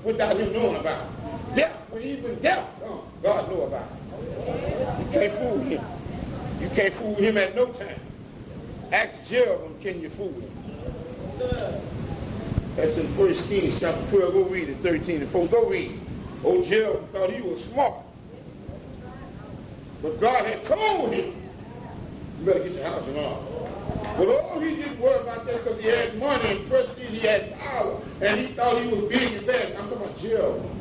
without him knowing about it. Death, when even death comes, God knows about it. You can't fool him. You can't fool him at no time. Ask Jeroboam, can you fool him? That's in 1 Kings chapter 12. Go read it, 13 and 4. Go read it. Old Jeroboam thought he was smart. But God had told him, you better get your house in order. But oh, he didn't worry about that because he had money and prestige, he had power, and he thought he was big and bad. I'm talking about Jeroboam.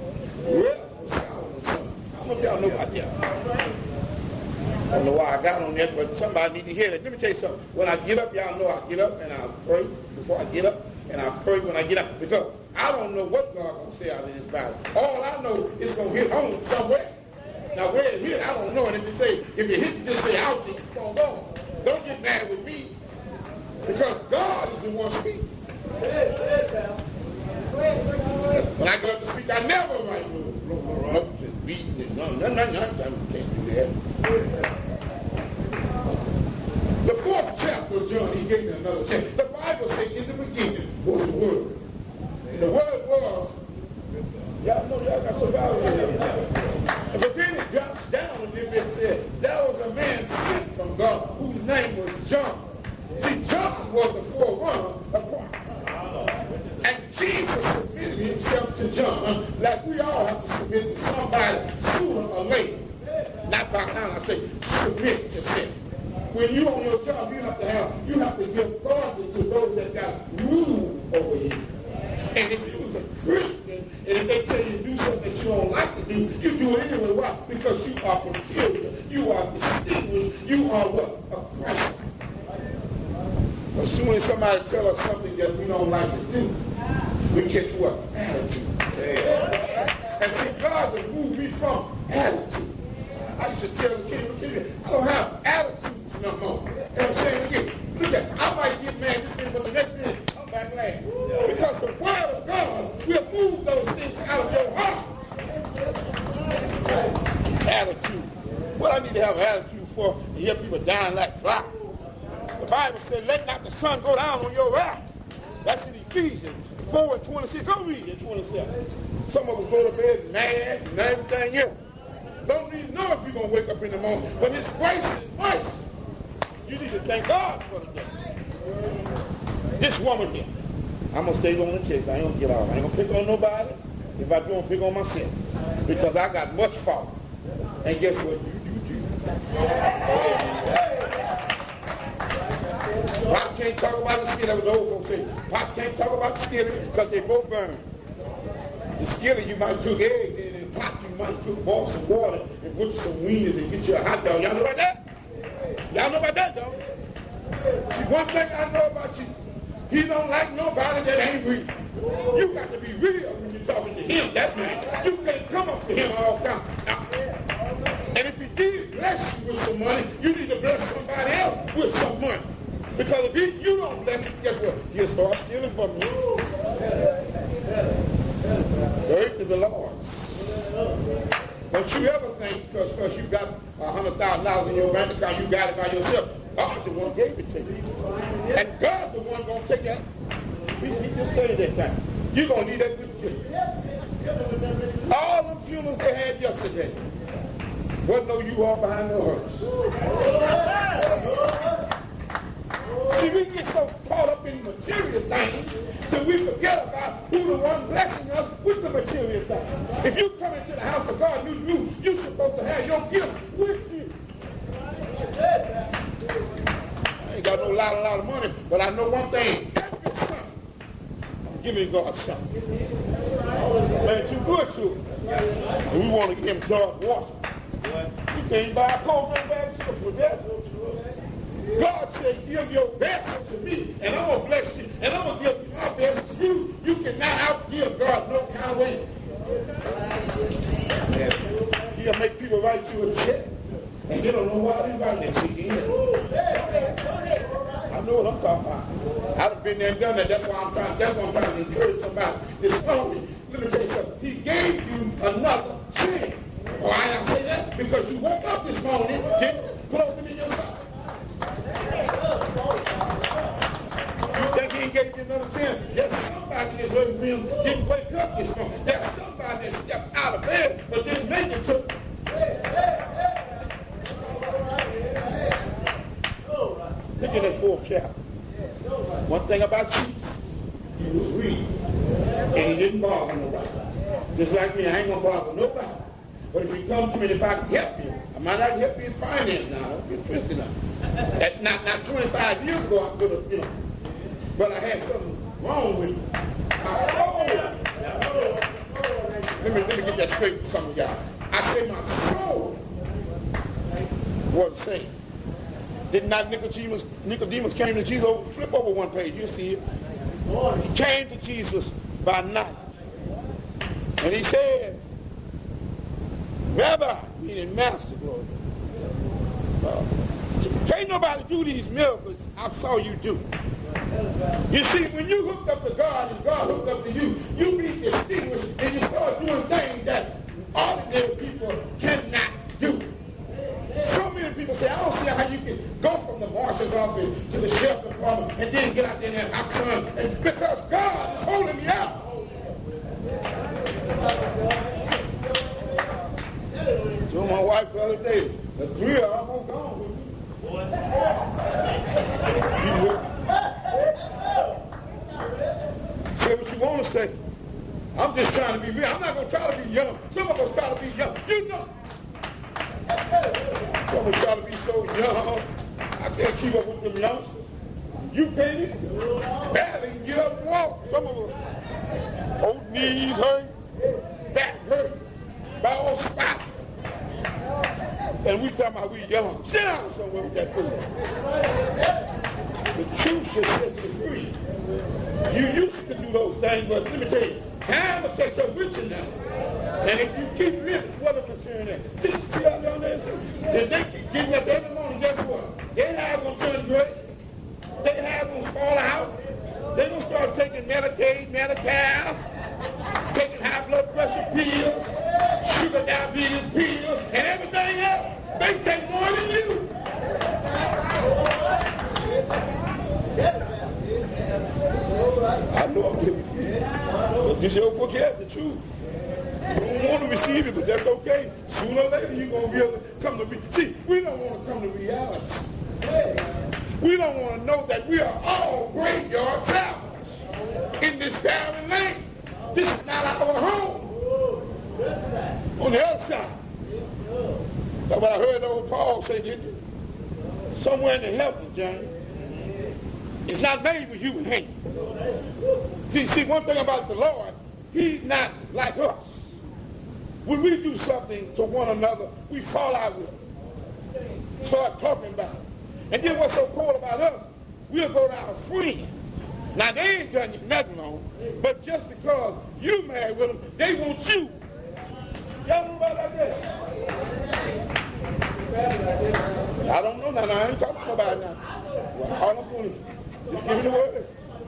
I don't know if y'all know about that. I don't know why I got on that, but somebody need to hear that. Let me tell you something. When I get up, y'all know I get up and I pray before I get up, and I pray when I get up. Because I don't know what God going to say out of this Bible. All I know is going to hit home somewhere. Now where it hit, I don't know. And if it hits, just say ouch, it's going to go. Don't get mad with me. Because God is the one speaking. When I go up to speak, I never write notes and reading and nothing. Can't do that. The 4th chapter of John, he gave me another chapter. The Bible says in the beginning was the Word. And the Word was, y'all know y'all got some value in there. But then it drops down a little bit and said, there was a man sent from God whose name was John. See, John was the forerunner of Christ. And Jesus submitted himself to John like we all have to submit to somebody sooner or later. Not by now, I say submit yourself. When you on your job, you have to give authority to those that got rule over you. And if you was a Christian, and if they tell you to do something that you don't like to do, you do it anyway. Why? Because you are peculiar. You are distinguished. You are what? A Christ. As soon as somebody tell us something that we don't like to do, we catch what? Attitude. And see, God has moved me from attitude. I used to tell the kid, I don't have attitudes no more. And I'm saying again, look at, I might get mad this minute, but the next minute, I'm back laughing. Because the word of God will move those things out of your heart. Attitude. What I need to have an attitude for to hear people dying like flies. The Bible said, let not the sun go down on your wrath. That's in Ephesians 4 and 26. Go read it, 27. Some of us go to bed mad and everything else. Don't even know if you're going to wake up in the morning. But his grace is mercy. You need to thank God for the day. This woman here, I'm going to stay on the chest. I ain't going to get off. I ain't going to pick on nobody. If I do, I'm pick on myself. Because I got much fault. And guess what? You do. Pop can't talk about the skillet, with the old folks say. Pop can't talk about the skillet because they both burn. The skillet, you might cook eggs in, and pop, you might cook balls of water and put some wieners and get you a hot dog. Y'all know about that? Y'all know about that, though? See, one thing I know about Jesus, he don't like nobody that ain't real. You got to be real when you're talking to him, that man. You can't come up to him all the time. And if he did bless you with some money, you need to bless somebody else with some money. Because if you don't bless him, guess what? He'll start stealing from you. The earth is the Lord's. Don't you ever think because you got $100,000 in your bank account, you got it by yourself. God's the one gave it to you. And God's the one going to take it. He just said that time. You're going to need that with you. All the funerals they had yesterday. Wasn't no you all behind the hearse. See, we get so caught up in material things till we forget about who the one blessing us with the material things. If you come into the house of God, you're supposed to have your gift with you. I ain't got no lot of money, but I know one thing. Every Sunday, I'm giving God something. Man, too good to him. And we want to give him George Washington. You can't buy a program bag for that. God said, give your best to me, and I'm going to bless you, and I'm going to give my best to you. You cannot outgive God no kind of way. He'll make people write you a check, and they don't know why they write that check in. I know what I'm talking about. I've been there and done that. That's why I'm trying to encourage somebody this morning. Let me tell you something. He gave you another chance. Why I say that? Because you woke up this morning, closing in your mouth. You think he ain't gave you another chance? There's somebody in this earth realm didn't wake up this morning. There's about Jesus. He was real. And he didn't bother nobody. Just like me, I ain't going to bother nobody. But if you come to me, if I can help you, I might not help you in finance now. Don't get twisted now. Not 25 years ago, I could have, but I had something wrong with my soul. Let me get that straight for some of y'all. I say my soul was the same. Did not Nicodemus came to Jesus? Flip over one page, you'll see it. He came to Jesus by night. And he said, Rabbi, meaning master, glory. Can't nobody do these miracles I saw you do. You see, when you hook up to God and God hooked up to you, you be distinguished and you start doing things that ordinary people cannot do. So many people say, I don't see how you can go from the marshal's office to the sheriff's department and then get out there and have son. And because God is holding me out. Told my wife the other day, the three are almost gone with me. Say what you want to say. I'm just trying to be real. I'm not going to try to be young. Some of us try to be young. You know. Some of us try to be so young. I can't keep up with them youngsters. You can't either. Barely can get up and walk. Some of us, old knees hurt, back hurt, ball spot. And we talking about we young. Sit down somewhere with that food. The truth should set you free. You used to do those things, but let me tell you, time will catch up with you now. And if you keep living, what a concern is. See out down there? If they keep getting up every morning, guess what? Their hair going to turn gray. Their hair going to fall out. They're going to start taking Medicaid, Medi-Cal, taking high blood pressure pills, sugar diabetes pills, and everything else. They take more than you. I know I'm giving you. But this your book has the truth. You don't want to receive it, but that's okay. Sooner or later, you're going to be able to come to reality. See, we don't want to come to reality. We don't want to know that we are all graveyard travelers in this barren land. This is not our home. On the other side. That's what I heard old Paul say, didn't you? Somewhere in the heavens, James. It's not made with human hands. See, one thing about the Lord, he's not like us. When we do something to one another, we fall out with it. Start talking about it. And then what's so cool about us, we'll go to our friends. Now, they ain't done you nothing wrong, but just because you married with them, they want you. Y'all know about that? I don't know now. I ain't talking about it now. Well, all I'm doing is just give me the word.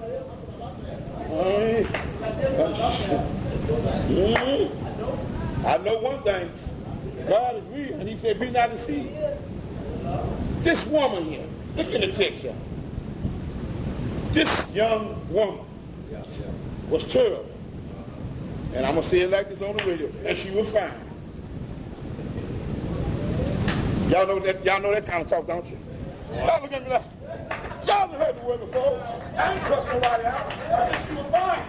I know one thing. God is real, and he said, be not deceived. This woman here, look in the text here. This young woman was terrible. And I'm going to say it like this on the radio. And she was fine. Y'all know that kind of talk, don't you? Y'all look at me like, y'all done heard the word before. I ain't trust nobody out. I said she was fine.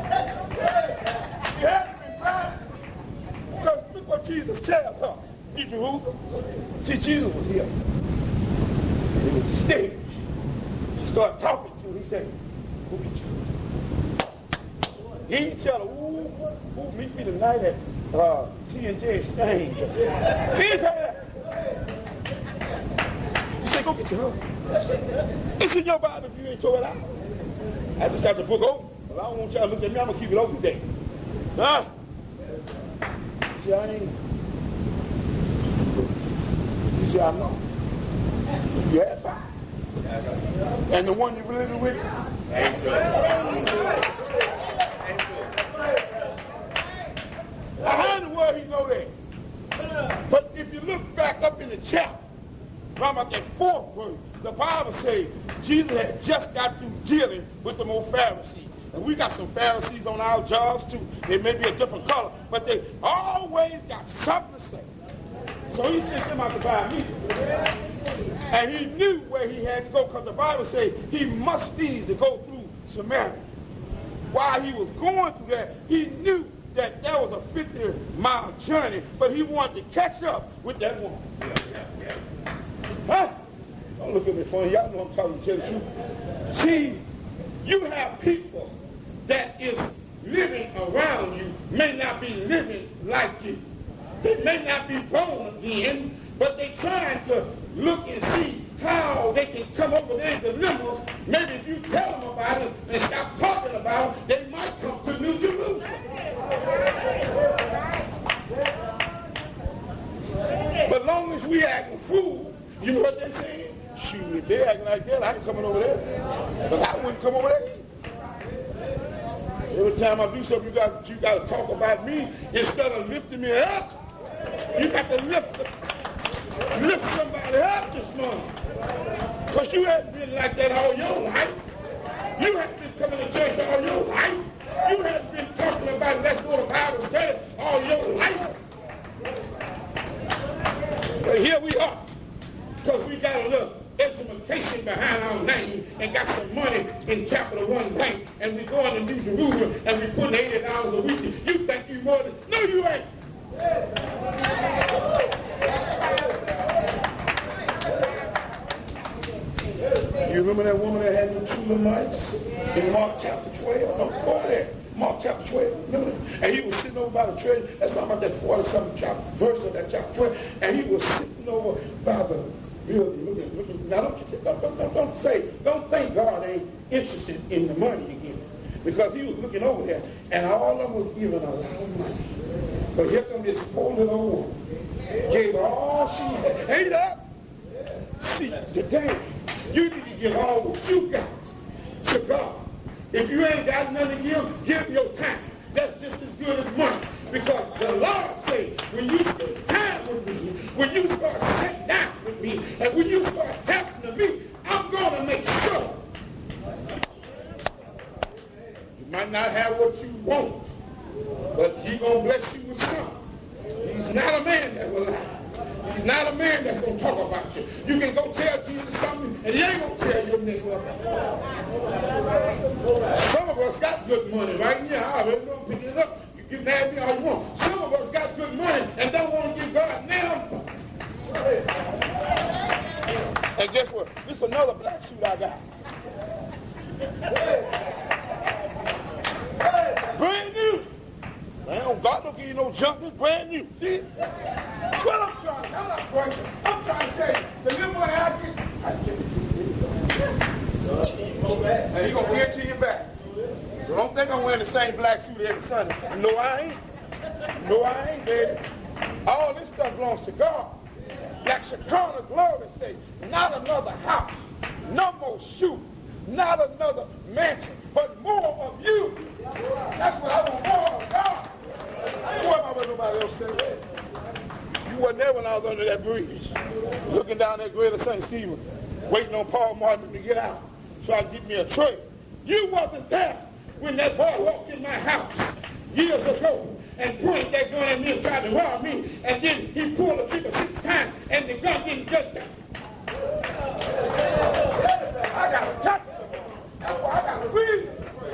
She had to be fine. Because look what Jesus tells her. Did you who? See, Jesus was here. He was the stage. He started talking to her. He said, who did you? He didn't tell her, ooh, meet me tonight at T&J Exchange. He didn't tell her that. He said, go get your husband. It's in your Bible if you ain't tore it out. I just got the book open. But I don't want y'all to look at me. I'm going to keep it open today. Huh? See, I ain't. You see, I know. You had five. And the one you were living with? How in the world he know that? But if you look back up in the chapter, around about that fourth verse, the Bible says Jesus had just got through dealing with the old Pharisees. And we got some Pharisees on our jobs too. They may be a different color, but they always got something to say. So he sent them out to buy meat. And he knew where he had to go, because the Bible says he must needs to go through Samaria. While he was going through that, he knew that that was a 50-mile journey, but he wanted to catch up with that woman. Huh? Don't look at me funny. Y'all know I'm talking to the truth. See, you have people that is living around you may not be living like you. They may not be born again, but they trying to look and see how they can come over there and deliver us. Maybe if you tell them about it and stop talking about it, they might come to New Jerusalem. But long as we acting fool, you know what they're saying? Shoot, if they're acting like that, I ain't coming over there. Because I wouldn't come over there either. Every time I do something, you got to talk about me instead of lifting me up. You got to lift somebody up this morning. Because you haven't been like that all your life. You haven't been coming to church all your life. You haven't been talking about let's go to Bible study all your life. But here we are. Because we got a little education behind our name and got some money in Capital One Bank, and we going to New Jerusalem and we putting $80 a week. You think you more than... No, you ain't. You remember that woman that had them 2 little mites in Mark chapter 12? No, go over there. Mark chapter 12. Remember that? And he was sitting over by the treasure. That's talking about that 40-something verse of that chapter 12. And he was sitting over by the building, looking. Now don't think God ain't interested in the money you give, because he was looking over there, and all of them was giving a lot of money. But here comes this poor little old woman, gave her all she had. Ain't that? See, today you need to give all what you got to God. If you ain't got nothing to give your time. That's just as good as money. Because the Lord said, when you spend time with me, when you start sitting down with me, and when you start talking to me, I'm going to make sure. You might not have what you want, but he's going to bless you with something. He's not a man that will lie. He's not a man that's going to talk about you. You can go tell Jesus something, and he ain't going to tell your neighbor about it. Some of us got good money, right? Yeah, I already know I'm picking it up. You can mad at me all you want. Some of us got good money and don't want to give God now. And guess what? This is another black suit I got. Brand new. Man, God don't give you no junk. This brand new. See? What I'm trying to tell you, the little money I give it to you. And he's going to give it to you back. So don't think I'm wearing the same black suit every Sunday. No, I ain't. No, I ain't, baby. All this stuff belongs to God. Like Shekinah glory say, not another house, no more shoes, not another mansion, but more of you. That's what I want, more of God. I ain't worried about what nobody else said. You wasn't there when I was under that bridge, looking down that grade of St. Stephen, waiting on Paul Martin to get out so I could get me a tray. You wasn't there when that boy walked in my house years ago and pointed that gun at me and tried to rob me, and then he pulled the trigger 6 times and the gun didn't get down. I got to touch it. That's why I got to read.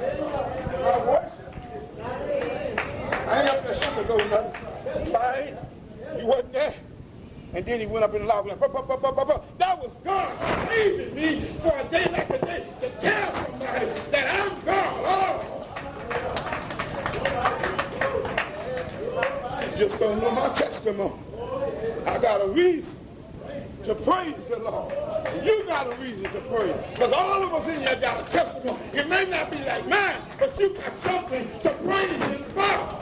I ain't up there shit to go nothing. I ain't. You wasn't there. And then he went up in the lobby like, that was God saving me for a day like today to tell somebody that I'm God. Oh. You just don't know my testimony. I got a reason to praise the Lord. You got a reason to praise. Because all of us in here got a testimony. It may not be like mine, but you got something to praise Him for.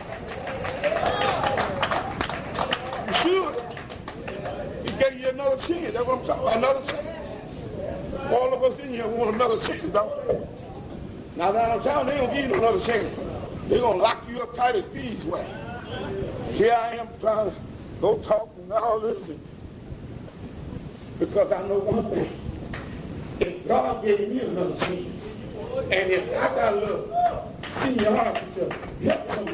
You should. He gave you another chance. That's what I'm talking about. Another chance. All of us in here want another chance, though. Now downtown, they don't give you another chance. They're going to lock you up tight as beeswax. Here I am trying to go talk and all this. Because I know one thing. If God gave me another chance, and if I got a little seniority to help somebody,